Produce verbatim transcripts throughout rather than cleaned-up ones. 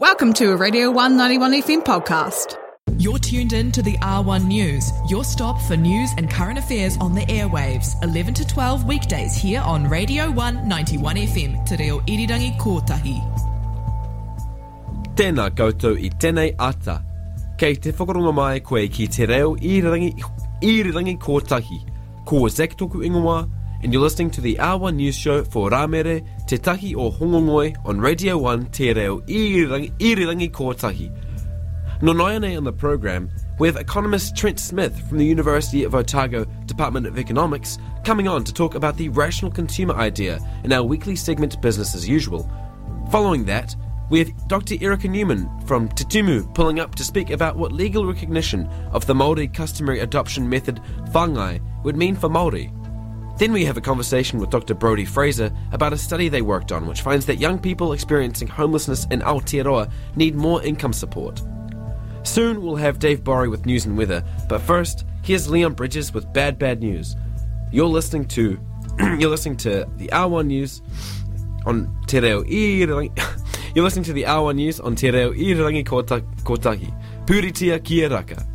Welcome to a Radio one ninety-one F M podcast. You're tuned in to the R one News, your stop for news and current affairs on the airwaves, eleven to twelve weekdays here on Radio one ninety-one F M, Te Reo Irirangi Kotahi. Tēnā koutou I tēnei ata. Kei te whakaronga mai koe ki Te Reo Irirangi, Irirangi Kotahi. Ko Zach Toku Ingoa, and you're listening to the R one News Show for Rāmere, Te Tahi o Hongongoi on Radio one Te Reo Irirangi, Irirangi Kotahi. Nonoiane on the program, we have economist Trent Smith from the University of Otago Department of Economics coming on to talk about the rational consumer idea in our weekly segment Business as Usual. Following that, we have Doctor Erica Newman from Te Tumu pulling up to speak about what legal recognition of the Māori customary adoption method whāngai would mean for Māori. Then we have a conversation with Doctor Brodie Fraser about a study they worked on which finds that young people experiencing homelessness in Aotearoa need more income support. Soon we'll have Dave Borry with news and weather, but first, here's Leon Bridges with Bad Bad News. You're listening to you're listening to the R one News on Te Reo Irirangi. You're listening to the R one News on Te Reo Irirangi Kotahi. Puritia kia raka.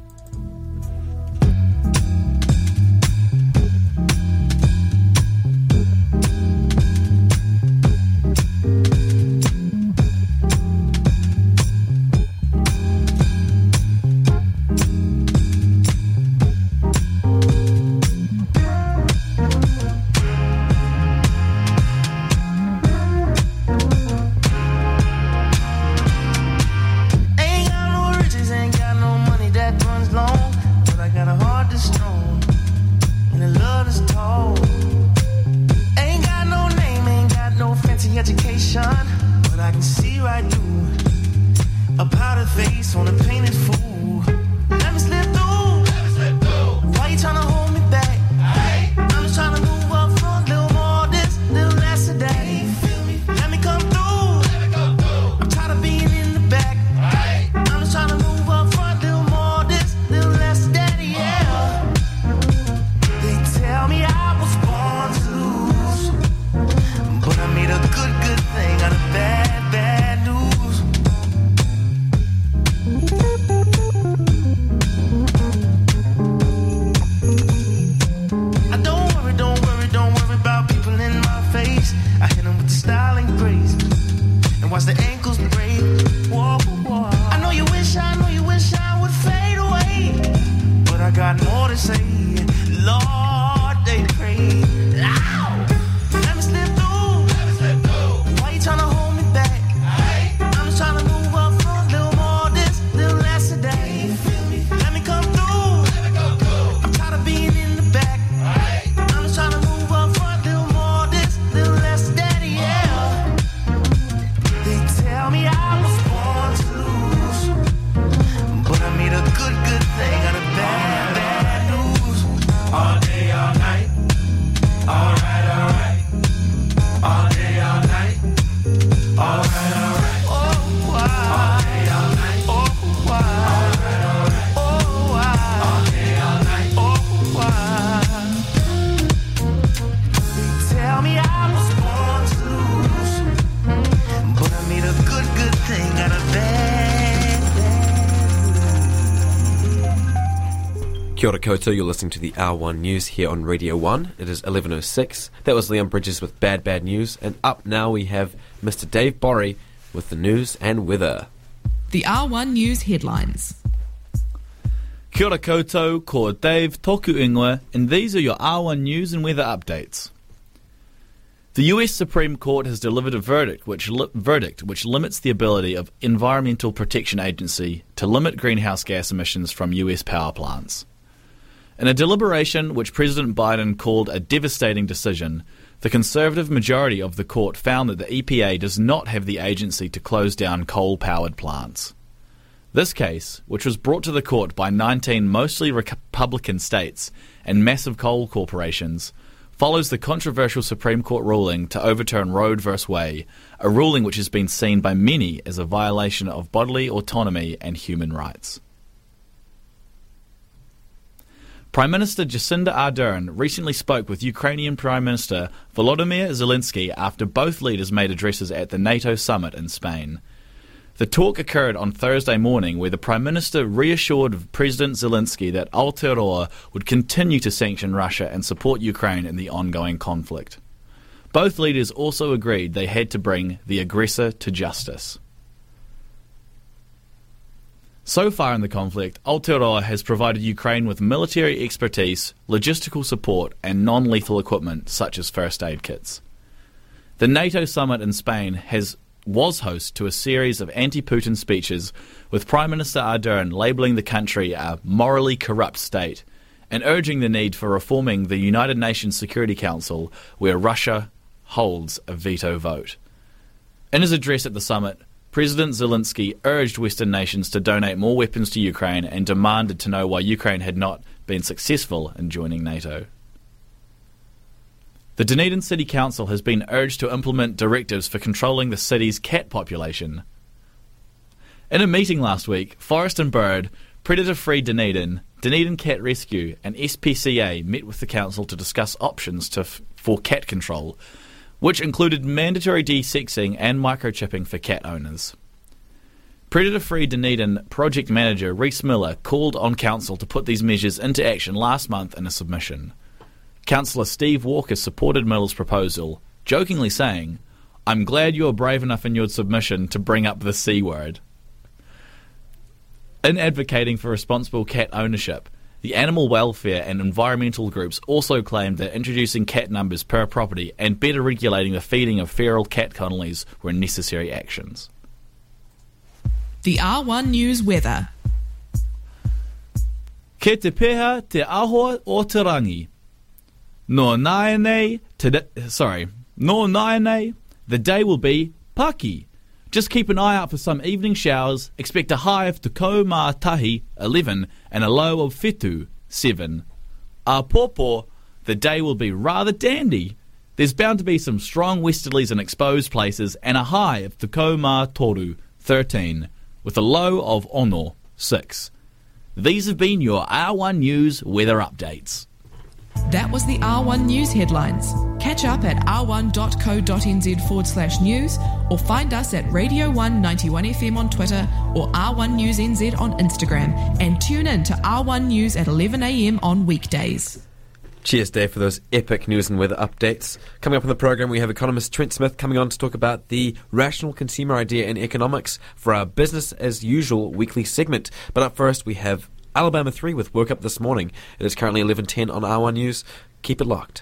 Kia ora koutou, you're listening to the R one News here on Radio one. It is eleven oh six. That was Leon Bridges with Bad Bad News. And up now we have Mister Dave Borry with the news and weather. The R one News headlines. Kia ora koutou, ko Dave Toku Ingoa, and these are your R one News and weather updates. The U S Supreme Court has delivered a verdict which li- verdict which limits the ability of Environmental Protection Agency to limit greenhouse gas emissions from U S power plants. In a deliberation which President Biden called a devastating decision, the Conservative majority of the court found that the E P A does not have the agency to close down coal-powered plants. This case, which was brought to the court by nineteen mostly Republican states and massive coal corporations, follows the controversial Supreme Court ruling to overturn Roe v. Wade, a ruling which has been seen by many as a violation of bodily autonomy and human rights. Prime Minister Jacinda Ardern recently spoke with Ukrainian Prime Minister Volodymyr Zelensky after both leaders made addresses at the NATO summit in Spain. The talk occurred on Thursday morning, where the Prime Minister reassured President Zelensky that Aotearoa would continue to sanction Russia and support Ukraine in the ongoing conflict. Both leaders also agreed they had to bring the aggressor to justice. So far in the conflict, Aotearoa has provided Ukraine with military expertise, logistical support and non-lethal equipment such as first aid kits. The NATO summit in Spain has was host to a series of anti-Putin speeches, with Prime Minister Ardern labelling the country a morally corrupt state and urging the need for reforming the United Nations Security Council, where Russia holds a veto vote. In his address at the summit, President Zelensky urged Western nations to donate more weapons to Ukraine and demanded to know why Ukraine had not been successful in joining NATO. The Dunedin City Council has been urged to implement directives for controlling the city's cat population. In a meeting last week, Forest and Bird, Predator Free Dunedin, Dunedin Cat Rescue and S P C A met with the council to discuss options to f- for cat control, which included mandatory desexing and microchipping for cat owners. Predator Free Dunedin project manager Rhys Miller called on council to put these measures into action last month in a submission. Councillor Steve Walker supported Miller's proposal, jokingly saying, "I'm glad you are brave enough in your submission to bring up the C word." In advocating for responsible cat ownership, the animal welfare and environmental groups also claimed that introducing cat numbers per property and better regulating the feeding of feral cat colonies were necessary actions. The R one News weather. Ke te peha te ahoa o te rangi. No naenei, today, sorry, no naenei, the day will be paki. Just keep an eye out for some evening showers. Expect a high of te kau mā tahi, eleven, and a low of whetū, seven. A pōpō, the day will be rather dandy. There's bound to be some strong westerlies in exposed places, and a high of te kau mā toru, thirteen, with a low of ono, six. These have been your R one News weather updates. That was the R one News headlines. Catch up at r one dot co dot n z forward slash news or find us at Radio one ninety-one F M on Twitter or R one News N Z on Instagram, and tune in to R one News at eleven a m on weekdays. Cheers, Dave, for those epic news and weather updates. Coming up on the programme, we have economist Trent Smith coming on to talk about the rational consumer idea in economics for our Business as Usual weekly segment. But up first, we have Alabama three with Woke Up This Morning. It is currently eleven ten on R one News. Keep it locked.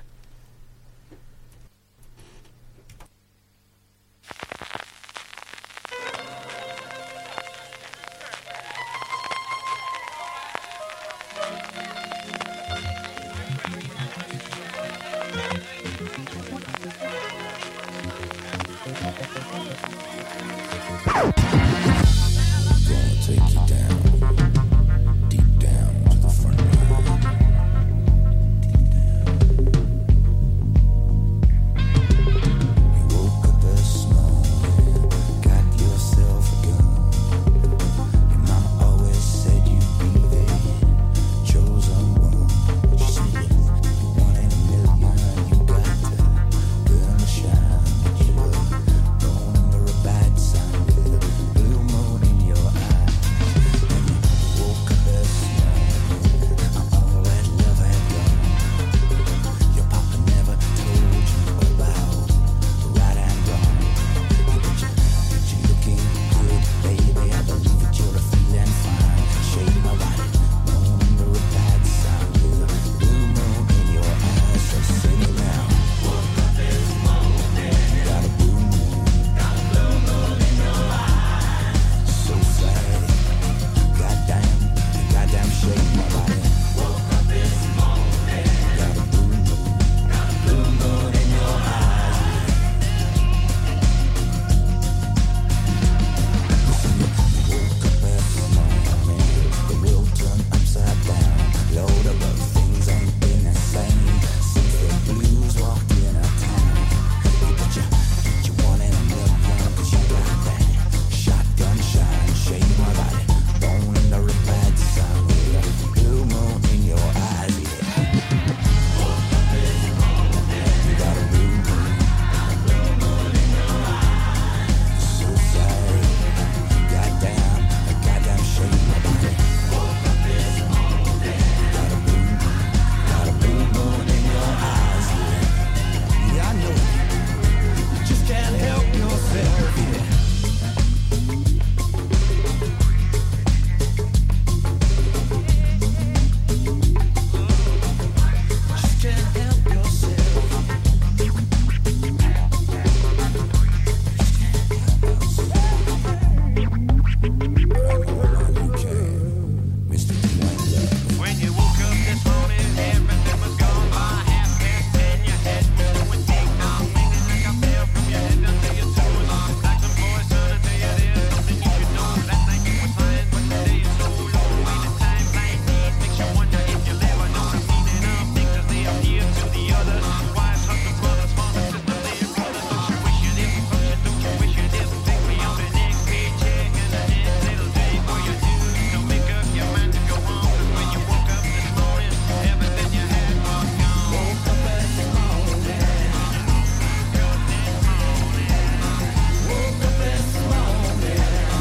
When you woke up this morning, everything was gone by half past ten. Your head going ding dong, ringing like a bell from your head down to your toes. Like some voice turning to your ear, something you should know. That night you were fine, but today is so low. Ain't the time flying neat, makes you wonder if you'll ever know the meaning of things as they appear to the others. Wives, husbands, brothers, fathers, sisters, their brothers. Don't you wish you didn't function? Don't you wish you didn't think beyond the next paycheck and the next little thing for you do? So make up your mind to go on, 'cause when you woke up this morning, everything you had was gone. Woke up this morning. Woke up this morning. Woke up this morning.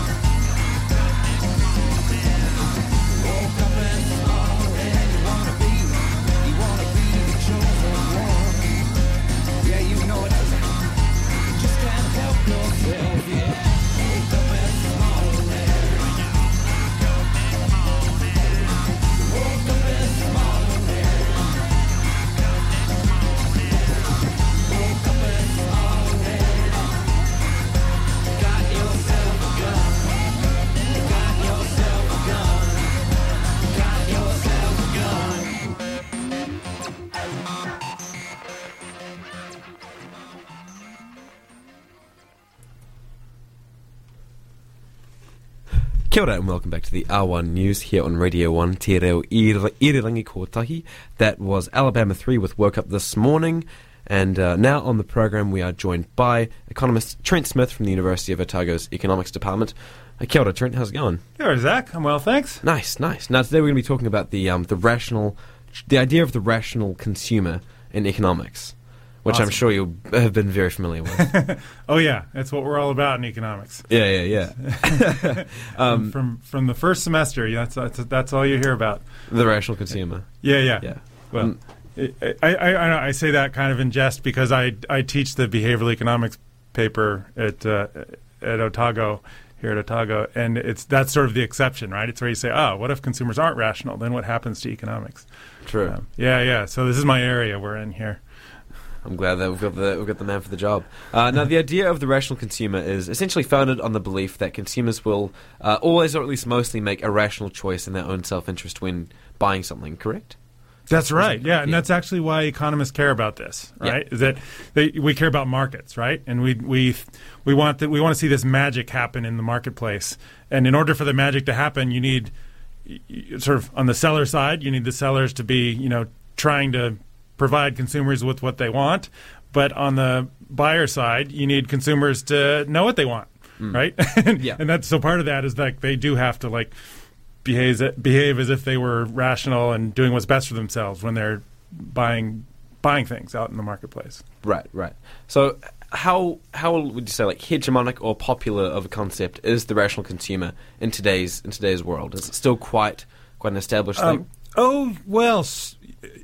Woke up this morning. You wanna be, you wanna be the chosen one. Yeah, you know it. You just can't help yourself, yeah. Woke up this morning. Woke up this morning. Woke up this morning. Got yourself a gun. Got yourself a gun. Got yourself a gun. Kia ora and welcome back to the R one News here on Radio one, Te Reo Iri- Irirangi Kotahi. That was Alabama three with Woke Up This Morning. And uh, now on the program we are joined by economist Trent Smith from the University of Otago's Economics Department. Uh, kia ora, Trent, how's it going? Here, Zach. I'm well, thanks. Nice, nice. Now today we're going to be talking about the um, the rational, the idea of the rational consumer in economics, which I'm Awesome. sure you have been very familiar with. Oh, yeah. That's what we're all about in economics. yeah, yeah, yeah. um, from from the first semester, yeah, that's, that's that's all you hear about. the rational consumer. Yeah, yeah. Yeah. Well, Um, I, I, I, I say that kind of in jest because I, I teach the behavioral economics paper at uh, at Otago, here at Otago, and it's that's sort of the exception, right? It's where you say, oh, what if consumers aren't rational? Then what happens to economics? True. Um, yeah, yeah. So this is my area we're in here. I'm glad that we've got the we've got the man for the job. Uh, now, the idea of the rational consumer is essentially founded on the belief that consumers will uh, always, or at least mostly, make a rational choice in their own self-interest when buying something. Correct? That's right. Yeah, and Yeah. that's actually why economists care about this, Yeah. right? Is that they, we care about markets, right? And we we we want that we want to see this magic happen in the marketplace. And in order for the magic to happen, you need y- y- sort of on the seller side, you need the sellers to be, you know, trying to provide consumers with what they want, but on the buyer side, you need consumers to know what they want, right? and, Yeah. and that's so part of that is like they do have to like behave behave as if they were rational and doing what's best for themselves when they're buying buying things out in the marketplace. Right, right. So, how how would you say like hegemonic or popular of a concept is the rational consumer in today's in today's world? Is it still quite quite an established thing? Um, oh well, s-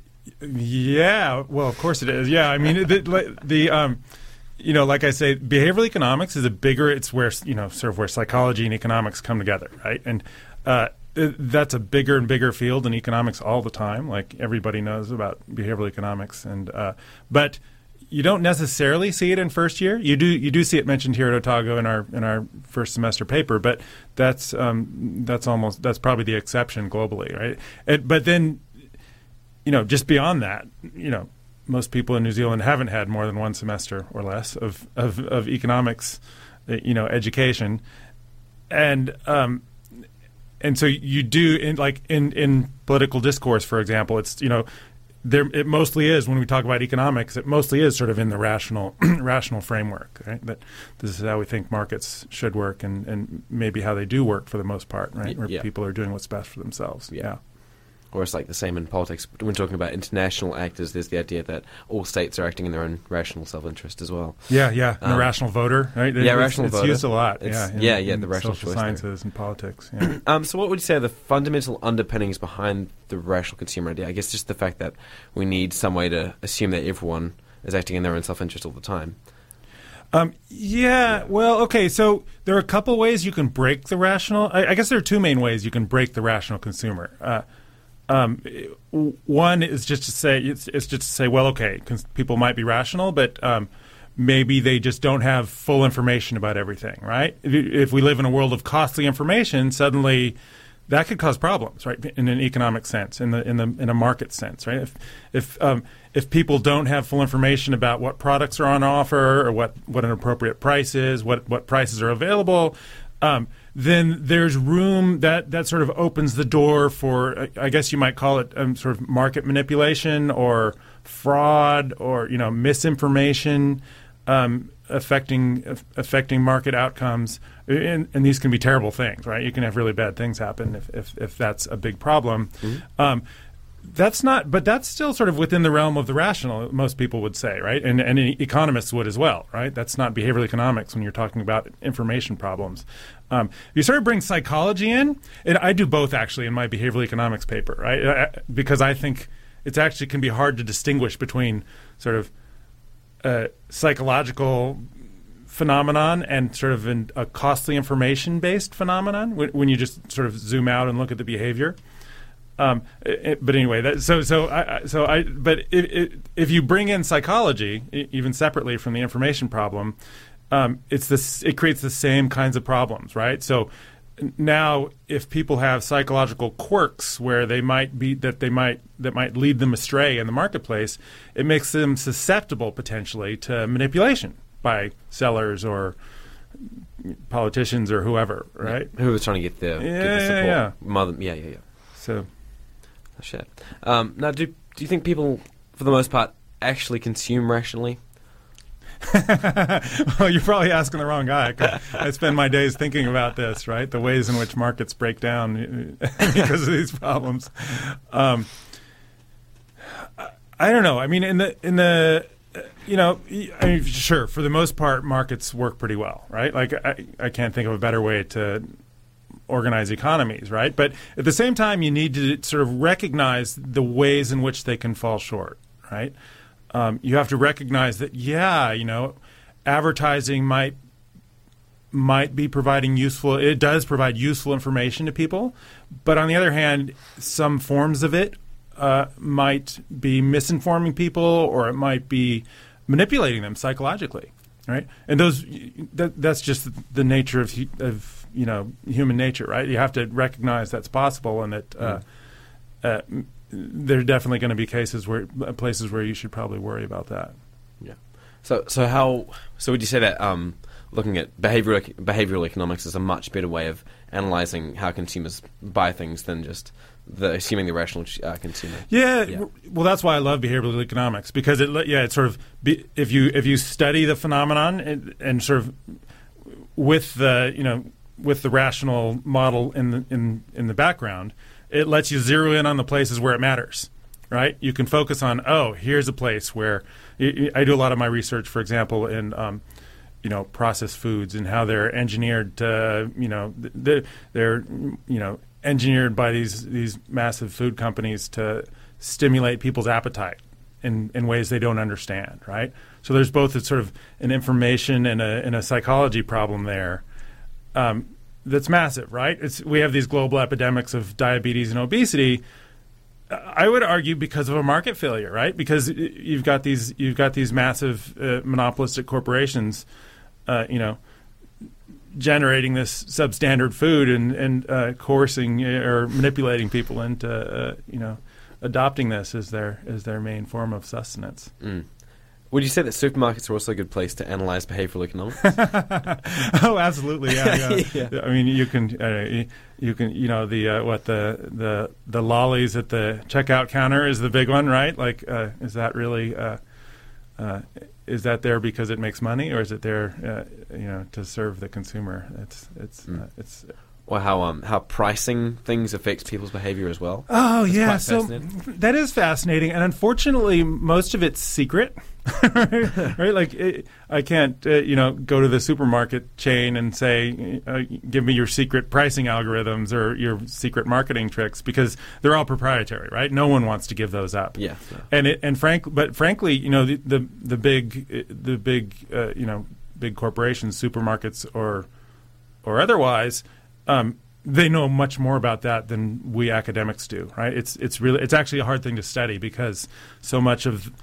yeah. Well, of course it is. Yeah, I mean the, the, the um, you know, like I say, behavioral economics is a bigger. It's where you know, sort of where psychology and economics come together, right? And uh, th- that's a bigger and bigger field in economics all the time. Like everybody knows about behavioral economics, and uh, but you don't necessarily see it in first year. You do you do see it mentioned here at Otago in our in our first semester paper, but that's um, that's almost that's probably the exception globally, right? It, but then, you know, just beyond that, you know, most people in New Zealand haven't had more than one semester or less of of, of economics, uh, you know, education, and um, and so you do in like in in political discourse, for example, it's you know. There, it mostly is when we talk about economics. It mostly is sort of in the rational, rational framework. Right? That this is how we think markets should work, and, and maybe how they do work for the most part. Right, Y- where yeah. people are doing what's best for themselves. Yeah. Or it's like the same in politics. When talking about international actors, there's the idea that all states are acting in their own rational self-interest as well. Yeah, yeah. And Um, the rational voter, right? yeah, it's, rational it's voter. used a lot. It's- yeah, in- yeah, yeah, in the rational social choice theory. sciences and politics. Yeah. Um, so what would you say are the fundamental underpinnings behind the rational consumer idea? I guess just the fact that we need some way to assume that everyone is acting in their own self-interest all the time. Um, yeah, well, okay, so there are a couple ways you can break the rational. I, I guess there are two main ways you can break the rational consumer. Uh, um, w- one is just to say it's, it's just to say, well, okay, cons- people might be rational, but um, maybe they just don't have full information about everything, right? If, if we live in a world of costly information, suddenly that could cause problems, right? In an economic sense, in the in the in a market sense, right? If if um, if people don't have full information about what products are on offer or what, what an appropriate price is, what what prices are available, um, then there's room that that sort of opens the door for, I guess you might call it um, sort of market manipulation or fraud or you know misinformation. Um, affecting affecting market outcomes, and, and these can be terrible things, right? You can have really bad things happen if if, if that's a big problem. Mm-hmm. Um, that's not, but that's still sort of within the realm of the rational. Most people would say, right, and and economists would as well, right? That's not behavioral economics when you're talking about information problems. Um, you sort of bring psychology in, and I do both actually in my behavioral economics paper, right? I, because I think it's actually can be hard to distinguish between sort of a psychological phenomenon and sort of an, a costly information-based phenomenon when, when you just sort of zoom out and look at the behavior. Um, it, but anyway, that, so so I, so I but it, it, if you bring in psychology, I, even separately from the information problem, um, it's this it creates the same kinds of problems, right? So now, if people have psychological quirks where they might be that they might that might lead them astray in the marketplace, it makes them susceptible potentially to manipulation by sellers or politicians or whoever, right? Who was trying to get the, yeah, get the yeah, support? yeah. Mother, yeah, yeah, yeah. So, oh, shit. Um, now, do do you think people, for the most part, actually consume rationally? Well, you're probably asking the wrong guy. 'Cause I spend my days thinking about this, right? The ways in which markets break down because of these problems. Um, I don't know. I mean, in the in the you know, I mean, sure, for the most part, markets work pretty well, right? Like I, I can't think of a better way to organize economies, right? But at the same time, you need to sort of recognize the ways in which they can fall short, right? Um, you have to recognize that, yeah, you know, advertising might might be providing useful. It does provide useful information to people, but on the other hand, some forms of it uh, might be misinforming people, or it might be manipulating them psychologically, right? And those that, that's just the nature of of you know human nature, right? You have to recognize that's possible, and that. Uh, uh, There are definitely going to be cases where places where you should probably worry about that. Yeah. So, so how? So, would you say that um, looking at behavioral behavioral economics is a much better way of analyzing how consumers buy things than just the assuming the rational uh, consumer? Yeah, Yeah. Well, that's why I love behavioral economics, because it yeah it sort of be, if you if you study the phenomenon and, and sort of with the you know with the rational model in the in in the background. It lets you zero in on the places where it matters, right? You can focus on, oh, here's a place where I do a lot of my research, for example, in um, you know processed foods and how they're engineered to, you know, they're, they're you know engineered by these these massive food companies to stimulate people's appetite in, in ways they don't understand, right? So there's both a sort of an information and a and a psychology problem there. Um, That's massive, right? It's we have these global epidemics of diabetes and obesity. I would argue because of a market failure, right? Because you've got these you've got these massive uh, monopolistic corporations, uh, you know, generating this substandard food and and uh, coercing or manipulating people into uh, you know adopting this as their as their main form of sustenance. Mm. Would you say that supermarkets are also a good place to analyze behavioral economics? Oh, absolutely, yeah, yeah. Yeah. I mean, you can, uh, you can, you know, the uh, what the the the lollies at the checkout counter is the big one, right? Like, uh, is that really, uh, uh, is that there because it makes money, or is it there, uh, you know, to serve the consumer? It's it's Mm. uh, it's. Or how um how pricing things affects people's behavior as well? Oh, That's yeah. quite So fascinating. that is fascinating. And unfortunately, most of it's secret. Right? Like, it, I can't, uh, you know, go to the supermarket chain and say, uh, give me your secret pricing algorithms or your secret marketing tricks, because they're all proprietary, right? No one wants to give those up. Yeah. And it, and frank, but frankly, you know, the the, the big, the big, uh, you know, big corporations, supermarkets or or otherwise, um, they know much more about that than we academics do, right? It's it's really it's actually a hard thing to study, because so much of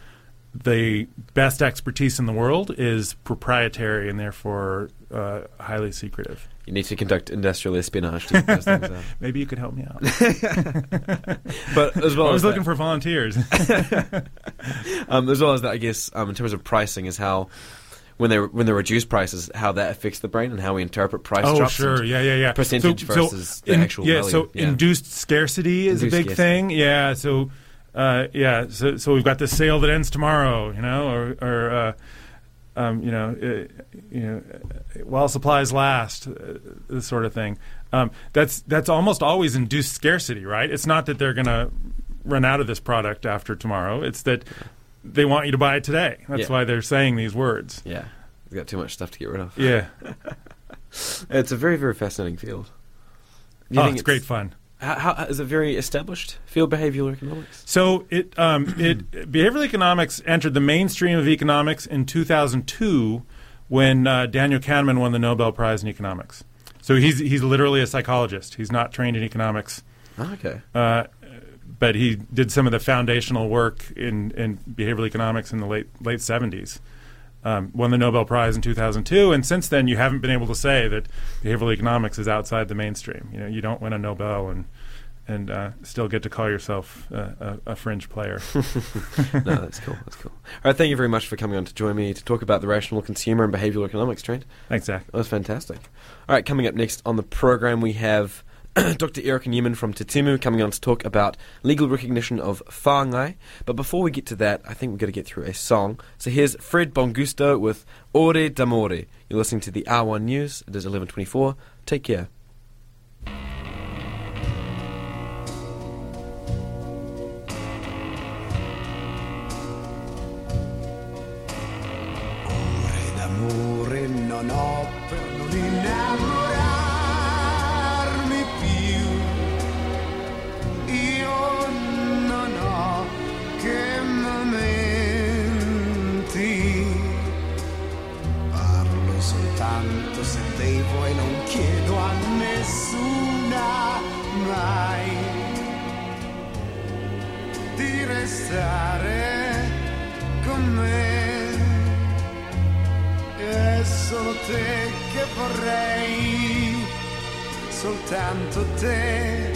the best expertise in the world is proprietary and therefore uh, highly secretive. You need to conduct industrial espionage to get those things out. Maybe you could help me out. But as well I was as looking that, for volunteers. um, as well as that, I guess, um, in terms of pricing, is how when they when they reduce prices, how that affects the brain and how we interpret price Oh, drops. sure. and Yeah, yeah, yeah. Percentage So- so versus the in- actual yeah, value. so induced scarcity is Induced a big scarcity. thing. Yeah, so uh, yeah, so so we've got this sale that ends tomorrow, you know, or or uh, um, you know, uh, you know, uh, while supplies last, uh, this sort of thing. Um, that's that's almost always induced scarcity, right? It's not that they're going to run out of this product after tomorrow. It's that they want you to buy it today. That's Yeah. why they're saying these words. Yeah, we've got too much stuff to get rid of. Yeah. It's a very, very fascinating field. Do you Oh, think it's great fun. How, how, is it very established field, behavioral economics? So it um, it behavioral economics entered the mainstream of economics in two thousand two when uh, Daniel Kahneman won the Nobel Prize in economics. So he's he's literally a psychologist. He's not trained in economics, Oh, okay. uh, but he did some of the foundational work in, in behavioral economics in the late late seventies. Um, won the Nobel Prize in two thousand two, and since then you haven't been able to say that behavioral economics is outside the mainstream. You know, you don't win a Nobel and and uh, still get to call yourself uh, a, a fringe player. No, that's cool. That's cool. All right, thank you very much for coming on to join me to talk about the rational consumer and behavioral economics trend. Thanks, Zach. That was fantastic. All right, coming up next on the program, we have Doctor Erica Newman from Te Timu coming on to talk about legal recognition of whāngai. But before we get to that, I think we've got to get through a song. So here's Fred Bongusto with Ore d'Amore. You're listening to the R one News. It is eleven twenty-four. Take care. Ore d'amore non ho per non innamorarmi più. Io non ho che momenti. Parlo soltanto se devo e non chiedo a nessuna mai di restare con me. È solo te che vorrei, soltanto te.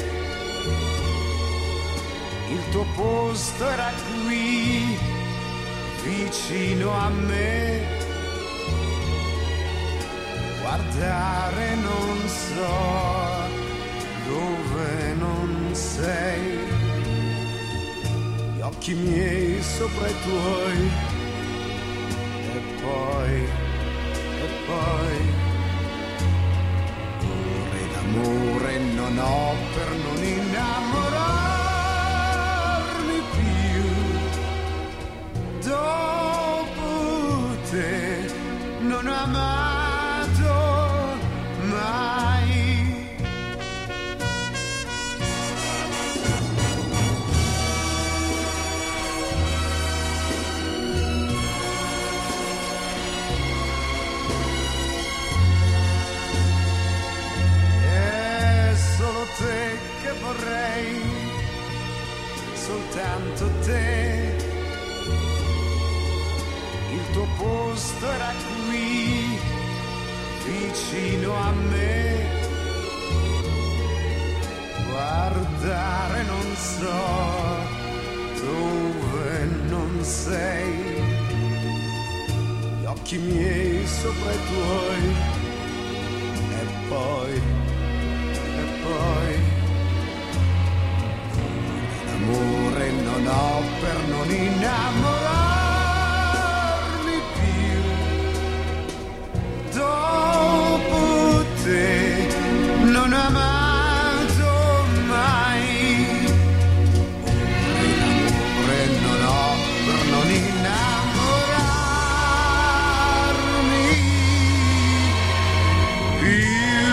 Il tuo posto era qui, vicino a me. Guardare non so dove non sei. Gli occhi miei sopra i tuoi. E poi, e poi, ore d'amore non ho per non innamorarmi più. Dopo te non ho amato mai. Te che vorrei, soltanto te. Il tuo posto era qui, vicino a me. Guardare non so dove non sei. Gli occhi miei sopra i tuoi. E poi poi l'amore non ho per non innamorarmi più. Dopo te non ho amato mai. L'amore non ho per non innamorarmi più.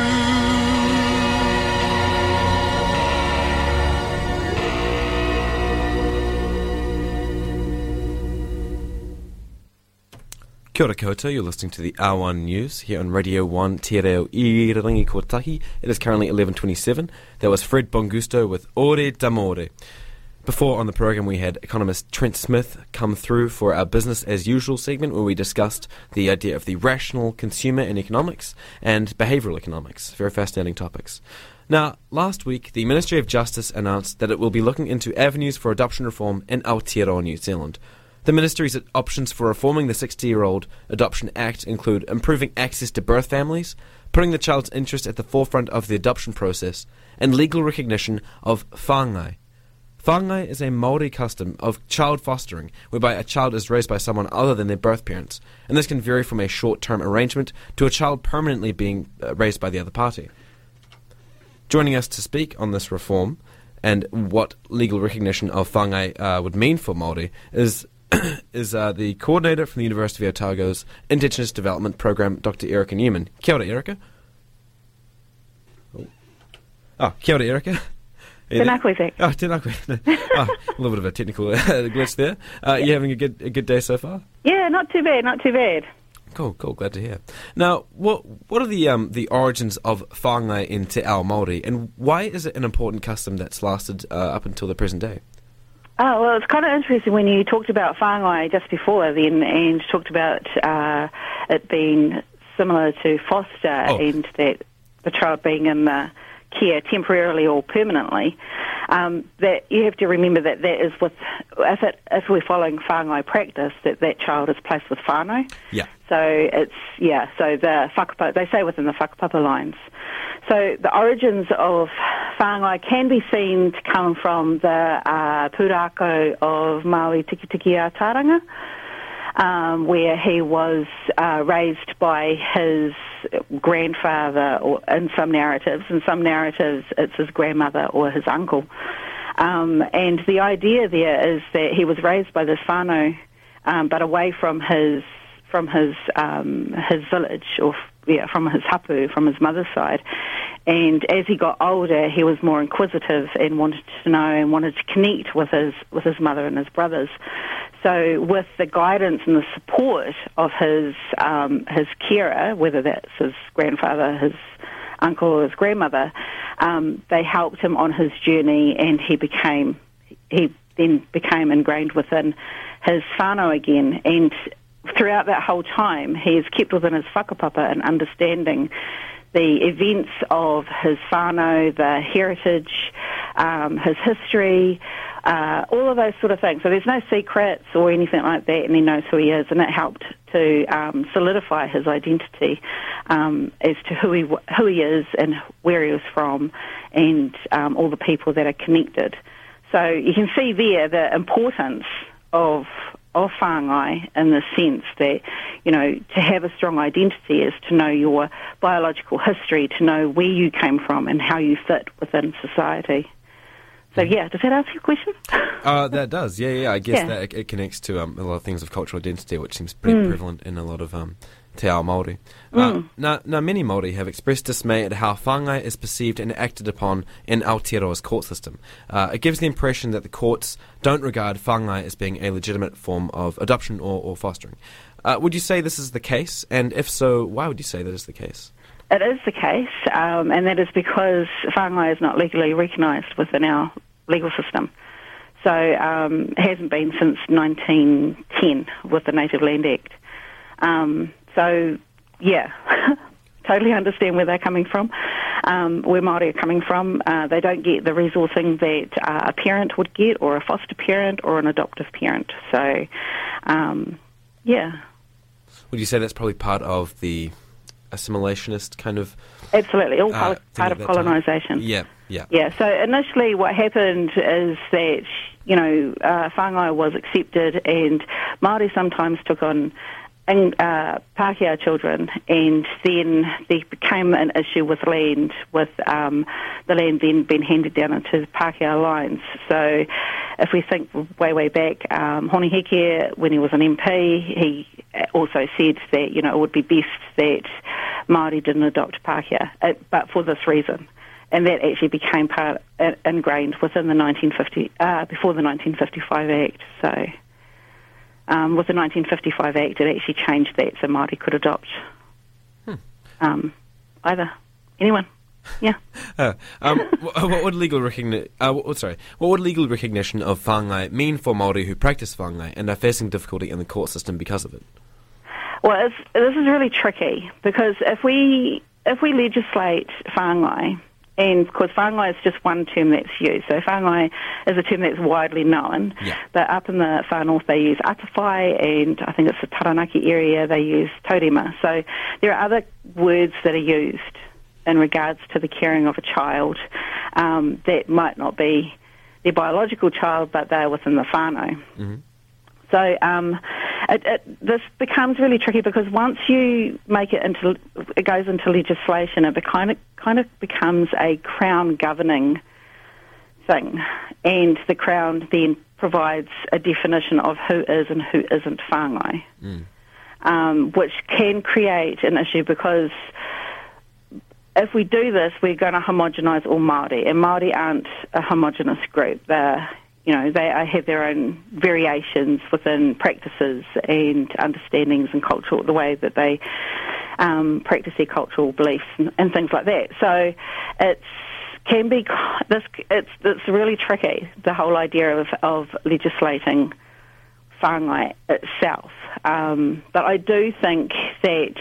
Kia ora koutou, you're listening to the R one News here on Radio one Te Reo Irirangi Kotahi. It is currently eleven twenty-seven. That was Fred Bongusto with Ore d'Amore. Before on the program, we had economist Trent Smith come through for our Business as Usual segment, where we discussed the idea of the rational consumer in economics and behavioural economics. Very fascinating topics. Now, last week, the Ministry of Justice announced that it will be looking into avenues for adoption reform in Aotearoa, New Zealand. The Ministry's options for reforming the sixty-year-old Adoption Act include improving access to birth families, putting the child's interest at the forefront of the adoption process, and legal recognition of whāngai. Whāngai is a Māori custom of child fostering, whereby a child is raised by someone other than their birth parents, and this can vary from a short-term arrangement to a child permanently being uh, raised by the other party. Joining us to speak on this reform and what legal recognition of whāngai uh, would mean for Māori is is uh, the coordinator from the University of Otago's Indigenous Development Program, Doctor Erica Newman. Kia ora, Erica. Oh, oh kia ora, Erica. Tēnā koe, Zach. Oh, tēnā koe. Oh, a little bit of a technical uh, glitch there. Uh, you having a good a good day so far? Yeah, not too bad, not too bad. Cool, cool. Glad to hear. Now, what what are the um the origins of whāngai in Te Ao Māori, and why is it an important custom that's lasted uh, up until the present day? Oh, well, it's kind of interesting when you talked about whāngai just before then and talked about uh, it being similar to foster Oh. and that the child being in the care temporarily or permanently, um, that you have to remember that that is with, if, it, if we're following whāngai practice, that that child is placed with whānau. Yeah. So it's, yeah, so the whakapapa, they say within the whakapapa lines. So the origins of whāngai can be seen to come from the uh, pūrākau of Māori Tikitiki a Taranga, um, where he was uh, raised by his grandfather, or in some narratives. In some narratives, it's his grandmother or his uncle. Um, and the idea there is that he was raised by this whānau, um, but away from his from his um, his village, or yeah, from his hapu, from his mother's side. And as he got older, he was more inquisitive and wanted to know and wanted to connect with his with his mother and his brothers. So with the guidance and the support of his um, his carer, whether that's his grandfather, his uncle, or his grandmother, um, they helped him on his journey, and he became he then became ingrained within his whānau again. And throughout that whole time, he is kept within his whakapapa and understanding the events of his whānau, the heritage, um, his history, uh, all of those sort of things. So there's no secrets or anything like that, and he knows who he is, and it helped to um, solidify his identity um, as to who he who he is and where he was from, and um, all the people that are connected. So you can see there the importance of of whāngai in the sense that, you know, to have a strong identity is to know your biological history, to know where you came from and how you fit within society. So, yeah, does that answer your question? Uh, that does, yeah, yeah. I guess Yeah. that it, it connects to um, a lot of things of cultural identity, which seems pretty Mm. prevalent in a lot of um, Te Ao Māori. Uh, Mm. now, now, many Māori have expressed dismay at how whāngai is perceived and acted upon in Aotearoa's court system. Uh, it gives the impression that the courts don't regard whāngai as being a legitimate form of adoption or, or fostering. Uh, would you say this is the case? And if so, why would you say that is the case? It is the case, um, and that is because whāngai is not legally recognised within our legal system. So um, it hasn't been since nineteen ten with the Native Land Act. Um, so, yeah, totally understand where they're coming from, um, where Māori are coming from. Uh, they don't get the resourcing that uh, a parent would get, or a foster parent, or an adoptive parent. So, um, yeah. Would you say that's probably part of the assimilationist kind of... Absolutely, all Uh, part, thing part at of that time? colonisation. Yeah, yeah. Yeah, so initially what happened is that, you know, uh, whāngai was accepted, and Māori sometimes took on in, uh, Pākehā children, and then there became an issue with land, with um, the land then being handed down into the Pākehā lines. So if we think way, way back, um, Honi Heke, when he was an M P, he also said that, you know, it would be best that Māori didn't adopt Pākehā, uh, but for this reason. And that actually became part uh, ingrained within the nineteen fifty, uh, before the nineteen fifty-five Act. So um, with the nineteen fifty-five Act, it actually changed that so Māori could adopt Hmm. um, either anyone. Yeah. Uh, um, wh- what would legal recogni- uh, what, sorry, what would legal recognition of whāngai mean for Māori who practice whāngai and are facing difficulty in the court system because of it? Well, it's, this is really tricky because if we if we legislate whāngai, and of course whāngai is just one term that's used, so whāngai is a term that's widely known, Yeah. but up in the far north they use atawhai, and I think it's the Taranaki area they use taurima. So there are other words that are used in regards to the caring of a child um, that might not be their biological child, but they're within the whānau. Mm-hmm. So um, it, it, this becomes really tricky because once you make it into, it goes into legislation, it be kind of kind of becomes a Crown governing thing, and the Crown then provides a definition of who is and who isn't whāngai, Mm. um, which can create an issue because if we do this, we're going to homogenise all Māori, and Māori aren't a homogenous group. They're, you know, they are, have their own variations within practices and understandings and cultural, the way that they um, practice their cultural beliefs and, and things like that. So it's can be this. It's it's really tricky, the whole idea of of legislating whāngai itself. Um, but I do think that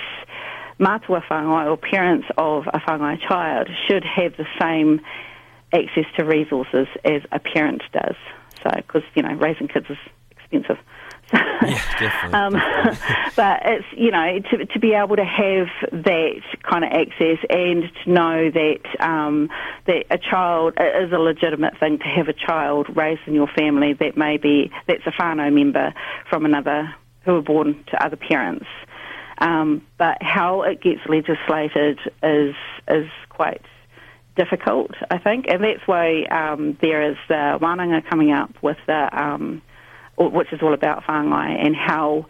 mātua whāngai, or parents of a whāngai child, should have the same access to resources as a parent does. So, because, you know, raising kids is expensive. So, Yeah, definitely. um, but it's, you know, to, to be able to have that kind of access and to know that um, that a child, it is a legitimate thing to have a child raised in your family that may be, that's a whānau member from another, who were born to other parents. Um, but how it gets legislated is is quite difficult, I think, and that's why um, there is the wānanga coming up with the, um, which is all about whāngai and how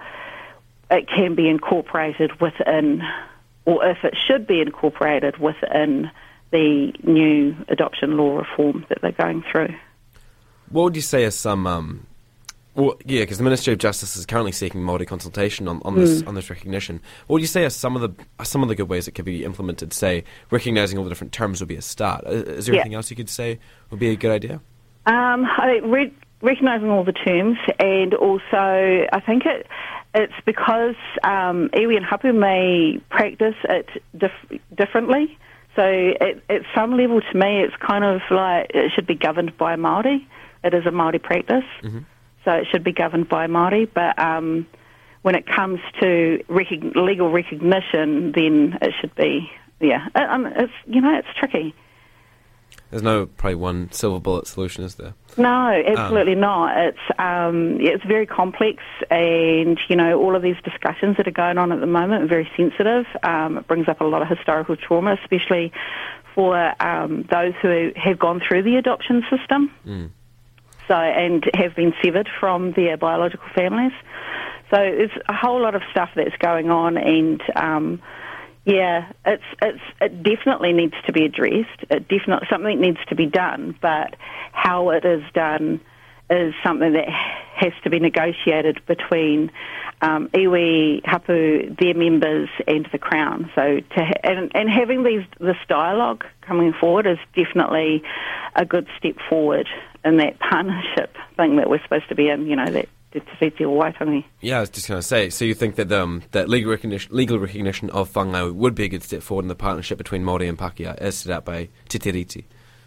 it can be incorporated within, or if it should be incorporated within the new adoption law reform that they're going through. What would you say are some... Um, well, yeah, because the Ministry of Justice is currently seeking Māori consultation on, on this on this recognition. What would you say are some of the are some of the good ways it could be implemented? Say, recognising all the different terms would be a start. Is, is there Yeah. anything else you could say would be a good idea? Um, I re- recognising all the terms, and also I think it it's because um, iwi and hapu may practice it dif- differently. So at, at some level, to me, it's kind of like it should be governed by Māori. It is a Māori practice. Mm-hmm. So it should be governed by Māori, but um, when it comes to rec- legal recognition, then it should be, yeah. It, um, it's, you know, it's tricky. There's no probably one silver bullet solution, is there? No, absolutely um, not. It's um, it's very complex, and you know, all of these discussions that are going on at the moment are very sensitive. Um, it brings up a lot of historical trauma, especially for um, those who have gone through the adoption system. Mm. So, and have been severed from their biological families. So there's a whole lot of stuff that's going on, and um, yeah, it's it's it definitely needs to be addressed. It definitely something needs to be done, but how it is done is something that has to be negotiated between um, iwi, hapu, their members, and the Crown. So, to ha- and, and having these this dialogue coming forward is definitely a good step forward in that partnership thing that we're supposed to be in. You know, that Te Tiriti o Waitangi. Yeah, I was just going to say, so you think that um, that legal recognition, legal recognition of whāngai would be a good step forward in the partnership between Māori and Pākehā as set out by Te Tiriti?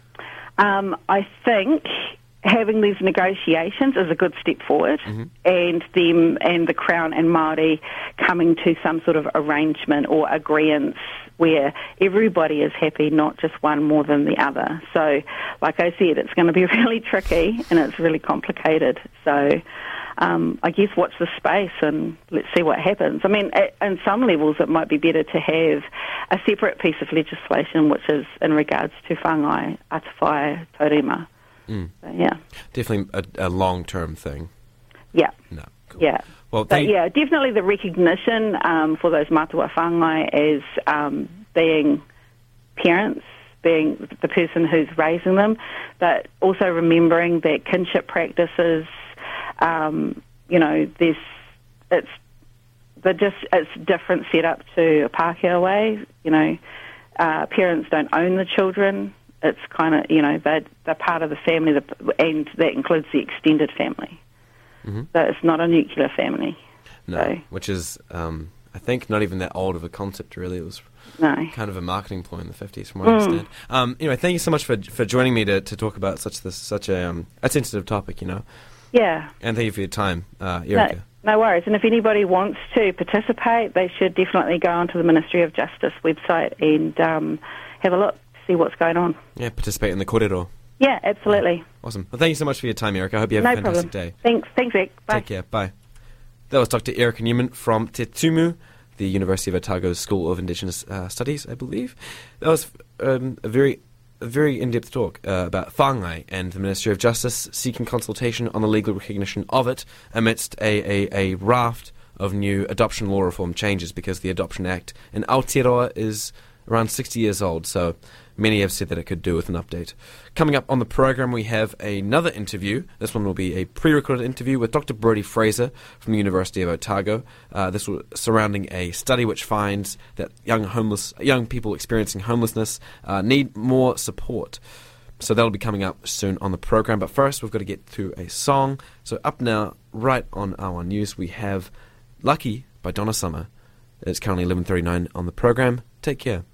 Um, I think having these negotiations is a good step forward, mm-hmm. and them and the Crown and Māori coming to some sort of arrangement or agreement where everybody is happy, not just one more than the other. So, like I said, it's going to be really tricky and it's really complicated. So, um, I guess watch the space and let's see what happens. I mean, at, in some levels it might be better to have a separate piece of legislation which is in regards to whāngai, atawhai, taurima. Mm. So, yeah. Definitely a, a long-term thing. Yeah. No, cool. Yeah. Well, But thank yeah, definitely the recognition um, for those mātua whāngai as um, being parents, being the person who's raising them, but also remembering that kinship practices, um, you know, there's it's they're just it's different setup to a Pākehā way. You know, uh, parents don't own the children. It's kind of, you know, they're, they're part of the family, and that includes the extended family. Mm-hmm. So it's not a nuclear family. No, So- which is, um, I think, not even that old of a concept, really. It was No. kind of a marketing ploy in the fifties, from what I understand. Um, anyway, thank you so much for for joining me to, to talk about such this such a, um, a sensitive topic, you know. Yeah. And thank you for your time, uh, No, Erica. no worries. And if anybody wants to participate, they should definitely go onto the Ministry of Justice website and um, have a look, see what's going on. Yeah, participate in the kōrero. Yeah, absolutely. Awesome. Well, thank you so much for your time, Erica. I hope you have No a fantastic problem. day. Thanks, thanks, Rick. Bye. Take care. Bye. That was Doctor Erica Newman from Te Tumu, the University of Otago's School of Indigenous uh, Studies, I believe. That was um, a very a very in-depth talk uh, about whāngai and the Ministry of Justice seeking consultation on the legal recognition of it amidst a, a, a raft of new adoption law reform changes, because the Adoption Act in Aotearoa is around sixty years old, so many have said that it could do with an update. Coming up on the program, we have another interview. This one will be a pre-recorded interview with Doctor Brodie Fraser from the University of Otago. Uh, this will surrounding a study which finds that young homeless, young people experiencing homelessness uh, need more support. So that'll be coming up soon on the program. But first, we've got to get through a song. So up now, right on R one News, we have Lucky by Donna Summer. It's currently eleven thirty-nine on the program. Take care.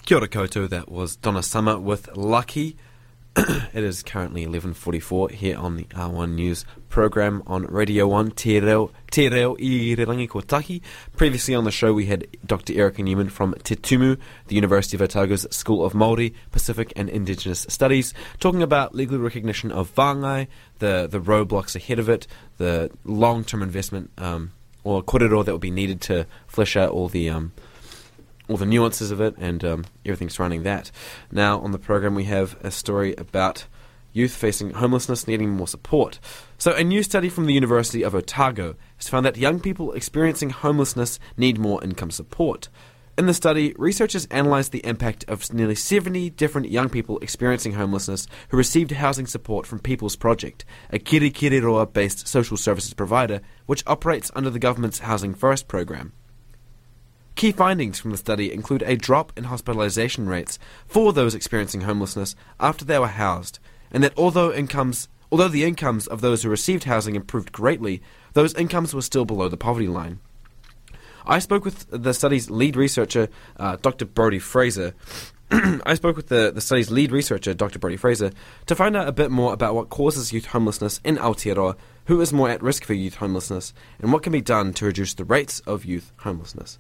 Kia ora koutou, that was Donna Summer with Lucky. It is currently eleven forty-four here on the R one News program on Radio one, Te Reo, Te Reo I Rerangi Kotahi. Previously on the show we had Doctor Erica Newman from Te Tumu, the University of Otago's School of Māori, Pacific and Indigenous Studies, talking about legal recognition of whāngai, the, the roadblocks ahead of it, the long-term investment um, or korero that would be needed to flesh out all the... Um, all the nuances of it and um, everything surrounding that. Now, on the program, we have a story about youth facing homelessness needing more support. So, a new study from the University of Otago has found that young people experiencing homelessness need more income support. In the study, researchers analysed the impact of nearly seventy different young people experiencing homelessness who received housing support from People's Project, a Kirikiriroa-based social services provider which operates under the government's Housing First program. Key findings from the study include a drop in hospitalisation rates for those experiencing homelessness after they were housed, and that although incomes, although the incomes of those who received housing improved greatly, those incomes were still below the poverty line. I spoke with the study's lead researcher, uh, Doctor Brodie Fraser. I spoke with the, the study's lead researcher, Doctor Brodie Fraser, to find out a bit more about what causes youth homelessness in Aotearoa, who is more at risk for youth homelessness, and what can be done to reduce the rates of youth homelessness.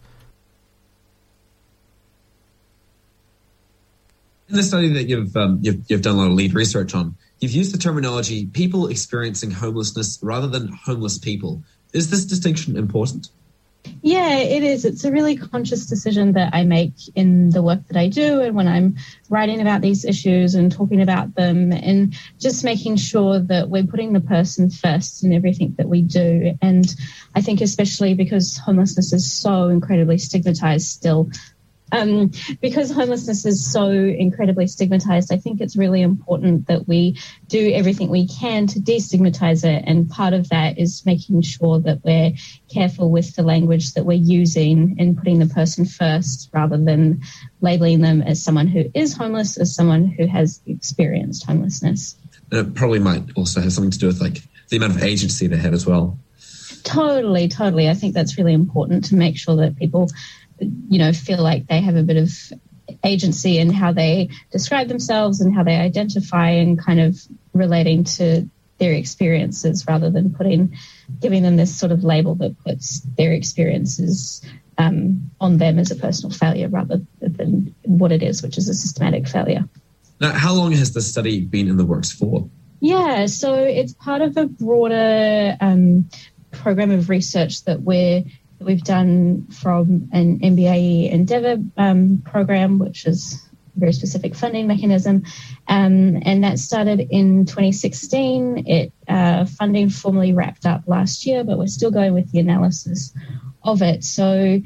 In the study that you've, um, you've you've done a lot of lead research on, you've used the terminology people experiencing homelessness rather than homeless people. Is this distinction important? Yeah, it is. It's a really conscious decision that I make in the work that I do and when I'm writing about these issues and talking about them, and just making sure that we're putting the person first in everything that we do. And I think especially because homelessness is so incredibly stigmatized still, Um, because homelessness is so incredibly stigmatized, I think it's really important that we do everything we can to destigmatize it. And part of that is making sure that we're careful with the language that we're using and putting the person first rather than labeling them as someone who is homeless, as someone who has experienced homelessness. And it probably might also have something to do with like the amount of agency they have as well. Totally, totally. I think that's really important to make sure that people, you know, feel like they have a bit of agency in how they describe themselves and how they identify, and kind of relating to their experiences rather than putting, giving them this sort of label that puts their experiences um, on them as a personal failure rather than what it is, which is a systematic failure. Now, how long has this study been in the works for? Yeah, so it's part of a broader um, program of research that we're that we've done from an M B A E Endeavour um, program, which is a very specific funding mechanism, um, and that started in twenty sixteen. It uh, funding formally wrapped up last year, but we're still going with the analysis of it. So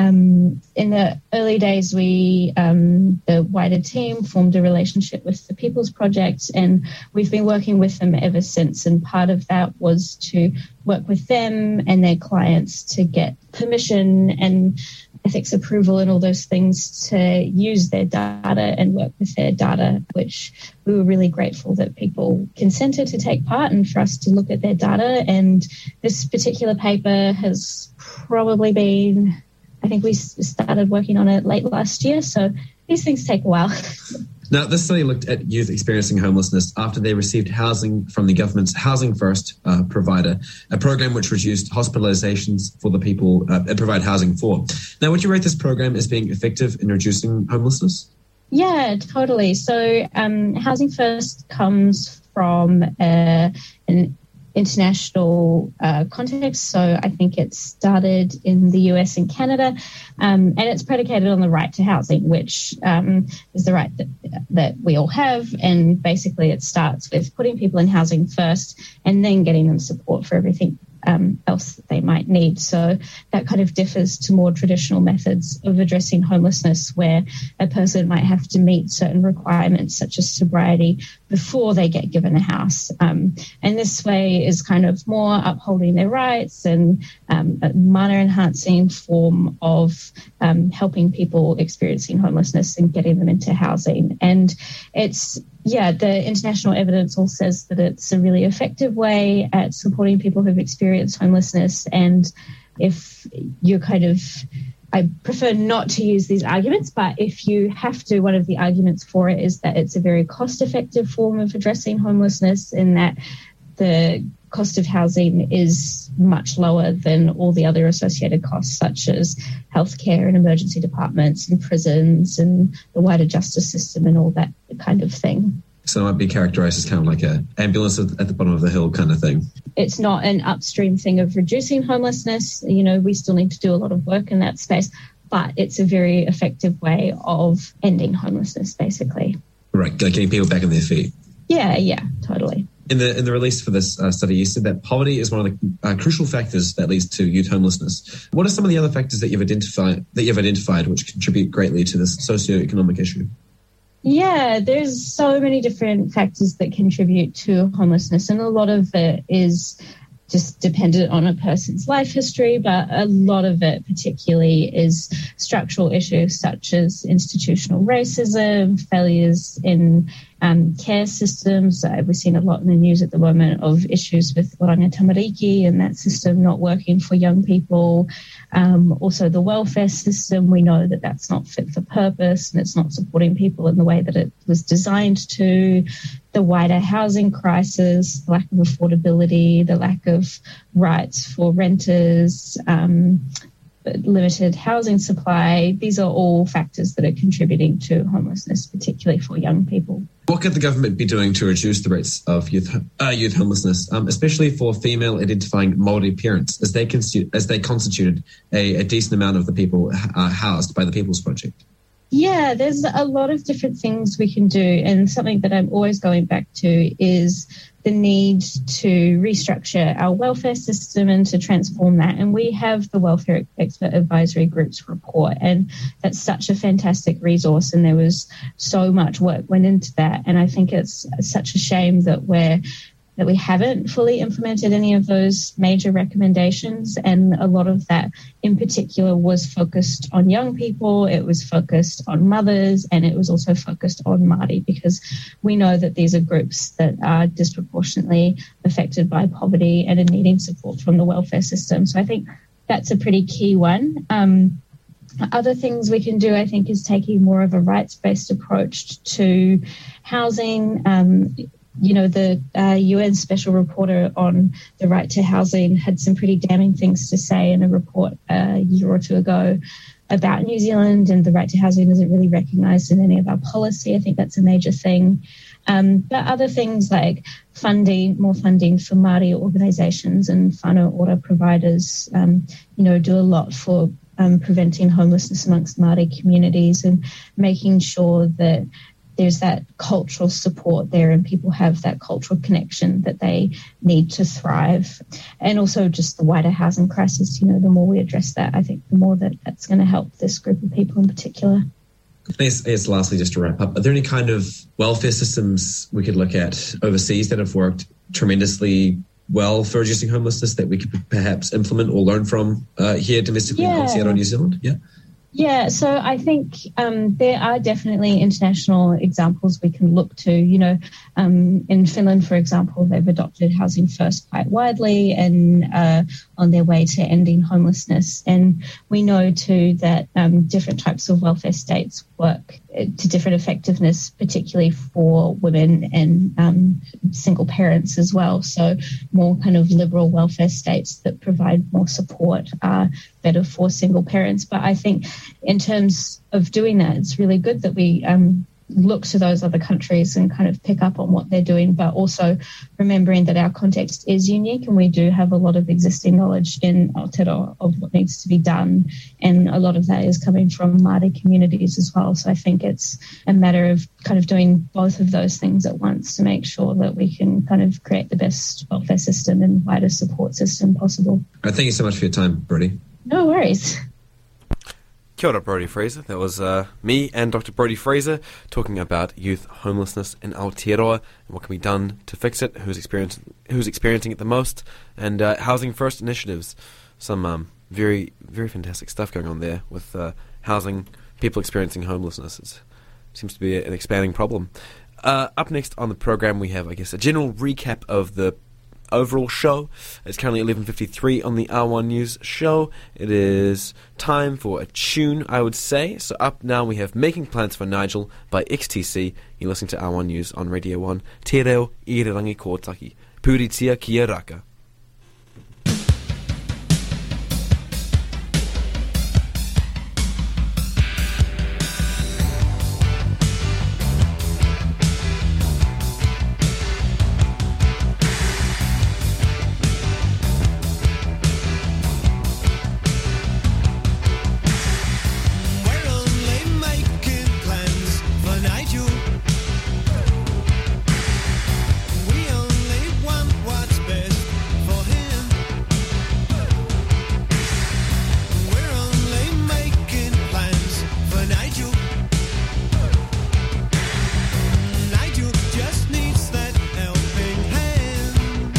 um, in the early days, we, um, the wider team, formed a relationship with the People's Project, and we've been working with them ever since. And part of that was to work with them and their clients to get permission and ethics approval and all those things to use their data and work with their data, which we were really grateful that people consented to take part and for us to look at their data. And this particular paper has probably been, I think we started working on it late last year, so these things take a while. Now, this study looked at youth experiencing homelessness after they received housing from the government's Housing First uh, provider, a program which reduced hospitalizations for the people uh, it provide housing for. Now, would you rate this program as being effective in reducing homelessness? Yeah, totally. So um, Housing First comes from uh, an international uh, context. So I think it started in the U S and Canada, um, and it's predicated on the right to housing, which um, is the right that, that we all have. And basically it starts with putting people in housing first and then getting them support for everything um, else that they might need. So that kind of differs to more traditional methods of addressing homelessness, where a person might have to meet certain requirements such as sobriety before they get given a house. Um, and this way is kind of more upholding their rights and um, a manner enhancing form of um, helping people experiencing homelessness and getting them into housing. And it's Yeah, the international evidence all says that it's a really effective way at supporting people who've experienced homelessness. And if you're kind of I prefer not to use these arguments, but if you have to, one of the arguments for it is that it's a very cost-effective form of addressing homelessness, in that the cost of housing is much lower than all the other associated costs, such as healthcare and emergency departments and prisons and the wider justice system and all that kind of thing. So it might be characterised as kind of like a ambulance at the bottom of the hill kind of thing. It's not an upstream thing of reducing homelessness. You know, we still need to do a lot of work in that space, but it's a very effective way of ending homelessness, basically. Right, getting people back on their feet. Yeah, yeah, totally. In the in the release for this uh, study, you said that poverty is one of the uh, crucial factors that leads to youth homelessness. What are some of the other factors that you've identified that you've identified which contribute greatly to this socioeconomic issue? Yeah, there's so many different factors that contribute to homelessness, and a lot of it is just dependent on a person's life history, but a lot of it particularly is structural issues such as institutional racism, failures in um, care systems. Uh, we've seen a lot in the news at the moment of issues with Oranga Tamariki and that system not working for young people. Um, also the welfare system, we know that that's not fit for purpose and it's not supporting people in the way that it was designed to. The wider housing crisis, the lack of affordability, the lack of rights for renters, um, limited housing supply. These are all factors that are contributing to homelessness, particularly for young people. What could the government be doing to reduce the rates of youth uh, youth homelessness, um, especially for female identifying Māori parents, as they constitu- as they constituted a, a decent amount of the people uh, housed by the People's Project? Yeah, there's a lot of different things we can do, and something that I'm always going back to is the need to restructure our welfare system and to transform that. And we have the Welfare Expert Advisory Group's report, and that's such a fantastic resource, and there was so much work went into that. And I think it's such a shame that we're that we haven't fully implemented any of those major recommendations. And a lot of that in particular was focused on young people, it was focused on mothers, and it was also focused on Māori, because we know that these are groups that are disproportionately affected by poverty and are needing support from the welfare system. So I think that's a pretty key one. Um, Other things we can do, I think, is taking more of a rights-based approach to housing. Um, You know, the uh, U N Special Reporter on the right to housing had some pretty damning things to say in a report uh, a year or two ago about New Zealand, and the right to housing isn't really recognised in any of our policy. I think that's a major thing. Um, but other things like funding, more funding for Māori organisations and whānau ora providers, um, you know, do a lot for um, preventing homelessness amongst Māori communities and making sure that there's that cultural support there and people have that cultural connection that they need to thrive. And also just the wider housing crisis, you know, the more we address that, I think the more that that's going to help this group of people in particular. Yes, yes, lastly, just to wrap up, are there any kind of welfare systems we could look at overseas that have worked tremendously well for reducing homelessness that we could perhaps implement or learn from uh, here domestically Yeah. in Aotearoa, New Zealand? Yeah. Yeah, so I think um, there are definitely international examples we can look to. You know, um, in Finland, for example, they've adopted Housing First quite widely and uh, on their way to ending homelessness. And we know too that um, different types of welfare states work to different effectiveness, particularly for women and um, single parents as well. So more kind of liberal welfare states that provide more support are better for single parents. But I think in terms of doing that, it's really good that we um, look to those other countries and kind of pick up on what they're doing, but also remembering that our context is unique and we do have a lot of existing knowledge in Aotearoa of what needs to be done. And a lot of that is coming from Māori communities as well. So I think it's a matter of kind of doing both of those things at once to make sure that we can kind of create the best welfare system and wider support system possible. All right, thank you so much for your time, Brodie. No worries. Kia ora, Brodie Fraser. That was uh, me and Doctor Brodie Fraser talking about youth homelessness in Aotearoa and what can be done to fix it, who's experiencing, who's experiencing it the most, and uh, Housing First initiatives. Some um, very, very fantastic stuff going on there with uh, housing people experiencing homelessness. It seems to be an expanding problem. Uh, up next on the program, we have, I guess, a general recap of the overall show. It's currently eleven fifty-three on the R one News show. It is time for a tune, I would say. So up now we have Making Plans for Nigel by X T C. You're listening to R one News on Radio one. Te reo i re rangi kōtaki. Puritia kia raka. We're only making plans for Nigel. We only want what's best for him. We're only making plans for Nigel. Nigel just needs that helping hand.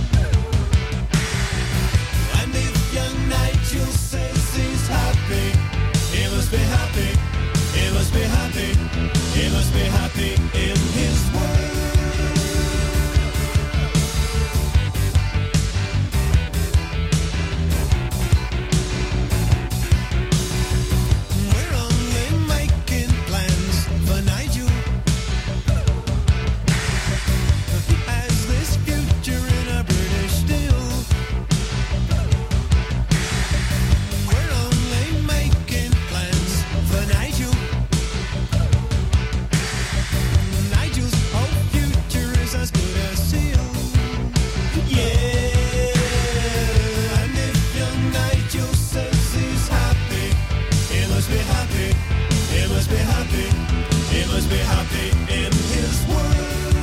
And if young Nigel says he's happy, he must be happy, he must be happy, he must be happy in his world. We're only making plans for Nigel. He has this future in a British steel. We're only making plans for Nigel. Nigel's whole future is as good as sealed. Yeah, and if young Nigel says he's happy, he must be happy, he must be happy, he must be happy in his world.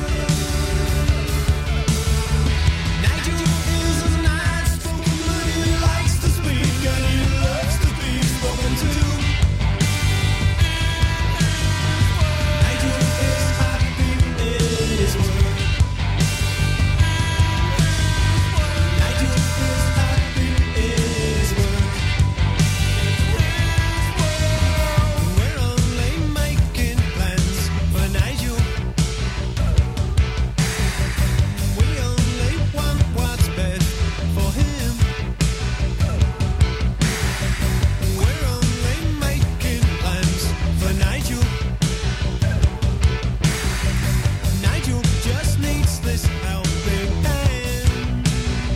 Nigel is a nice spoken man, he likes to speak and he loves to be spoken to. Nigel is happy in his world. Nigel is happy in his world. We're only making plans for Nigel. We only want what's best for him. We're only making plans for Nigel. Nigel just needs this helping hand.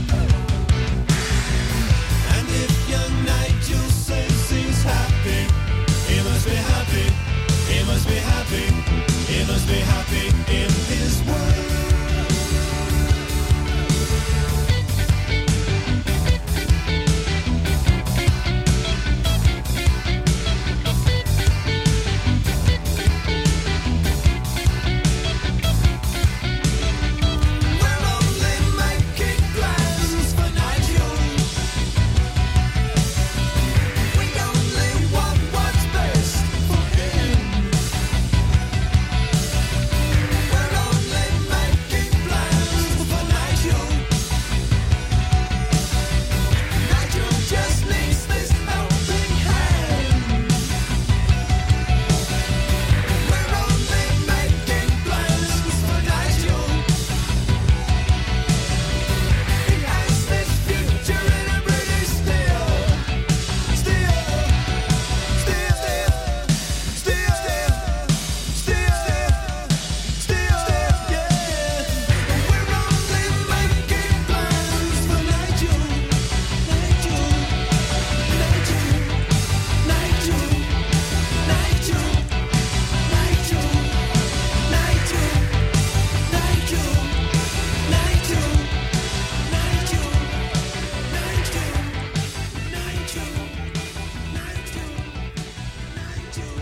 And if young Nigel says he's happy, he must be happy, he must be happy, he must be happy in his world. We're only making plans for Nigel. We only want what's best for him. We're only making plans for Nigel. Nigel just needs this helping hand. We're only making plans for Nigel. He has this future in a British steel. Steel, steel, steel, steel, steel, steel, steel, yeah. We're only making plans for Nigel. Nigel, Nigel, Nigel, Nigel, Nigel, Nigel, Nigel, Nigel, Nigel, Nigel, Nigel, Nigel,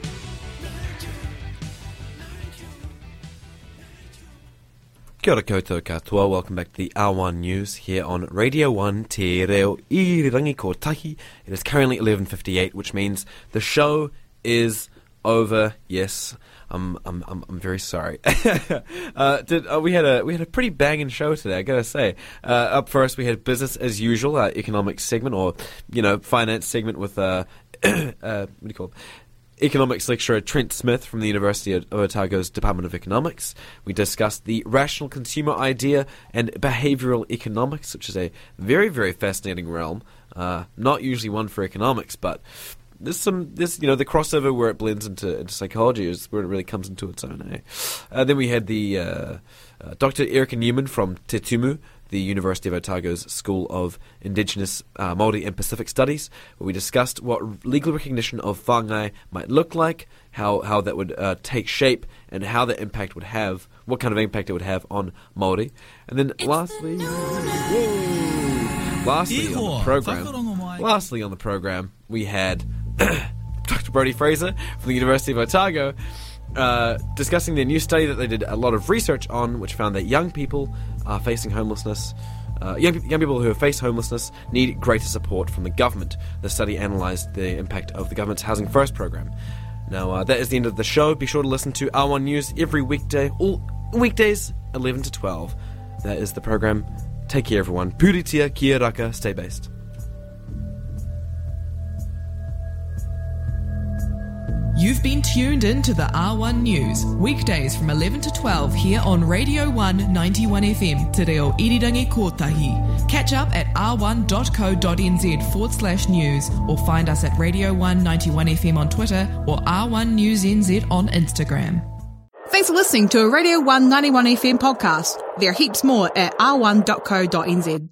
Kia ora koutou katoa. Welcome back to the R one News here on Radio one Te Reo i Rangi Kotahi. It is currently eleven fifty-eight, which means the show is over. Yes, I'm I'm I'm, I'm very sorry. uh, did uh, we had a we had a pretty banging show today, I gotta say. Uh, up first we had business as usual, our economic segment, or you know finance segment with uh, uh what do you call it? economics lecturer Trent Smith from the University of Otago's Department of Economics. We discussed the rational consumer idea and behavioral economics, which is a very, very fascinating realm. Uh, not usually one for economics, but there's some, this you know, the crossover where it blends into, into psychology is where it really comes into its own. Eh? Uh, then we had the uh, uh, Doctor Erica Newman from Te Tumu, the University of Otago's School of Indigenous, uh, Māori and Pacific Studies, where we discussed what legal recognition of whāngai might look like, how how that would uh, take shape, and how that impact would have, what kind of impact it would have on Māori. And then lastly, whoa, lastly on the program, lastly on the program, we had Doctor Brodie Fraser from the University of Otago, Uh, discussing their new study that they did a lot of research on, which found that young people are facing homelessness. Uh, young, young people who face homelessness need greater support from the government. The study analysed the impact of the government's Housing First program. Now, uh, that is the end of the show. Be sure to listen to R one News every weekday, all weekdays, eleven to twelve. That is the program. Take care, everyone. Puritia, kia raka, stay based. You've been tuned in to the R one News, weekdays from eleven to twelve here on Radio one ninety-one F M, Te Reo Irirangi Kotahi. Catch up at r one dot co dot n z forward slash news or find us at Radio one ninety-one F M on Twitter or R one News N Z on Instagram. Thanks for listening to a Radio one ninety-one F M podcast. There are heaps more at r one dot co dot n z.